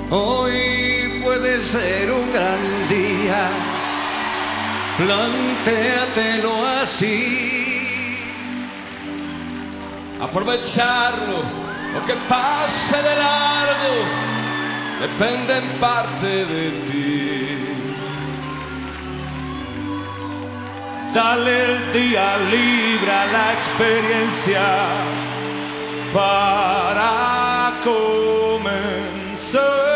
Hoy puede ser un gran día, plantéatelo así. Aprovecharlo, lo que pase de largo, depende en parte de ti. Dale el día libre a la experiencia para comenzar.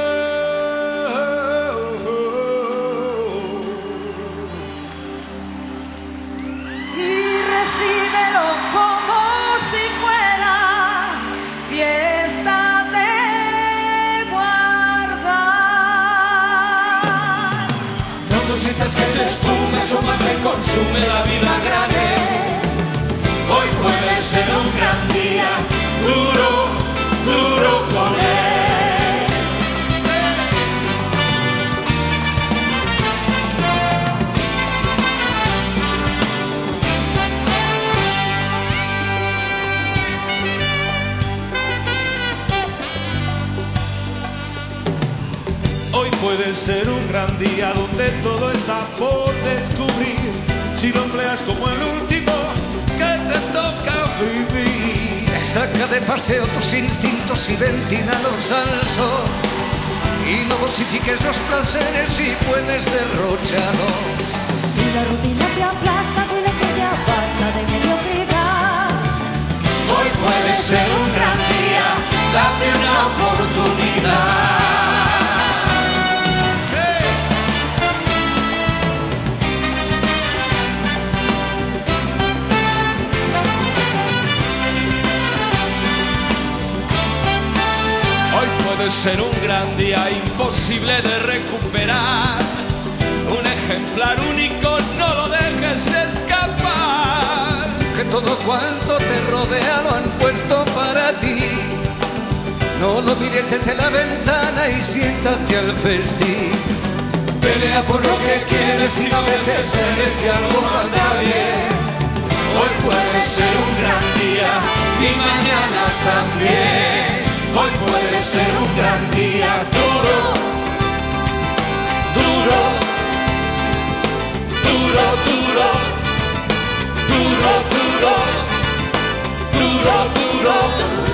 Y recíbelo como si fuera fiesta de guardar. No cositas que se esfume, suma que consume la vida grande. Hoy puede ser un gran día, duro, duro con él. Hoy puede ser un gran día donde todo está por descubrir, si lo empleas como el último que te toca vivir. Saca de paseo tus instintos y ventínalos al sol, y no dosifiques los placeres si puedes derrocharlos. Si la rutina te aplasta, dile que ya basta de mediocridad. Hoy puede ser un gran día, date una oportunidad. Hoy puede ser un gran día imposible de recuperar. Un ejemplar único, no lo dejes escapar. Que todo cuanto te rodea lo han puesto para ti. No lo mires desde la ventana y siéntate al festín. Pelea por lo que quieres y no desesperes si algo no anda bien. Hoy puede ser un gran día y mañana también. Hoy puede ser un gran día, duro, duro, duro, duro, duro, duro, duro, duro, duro.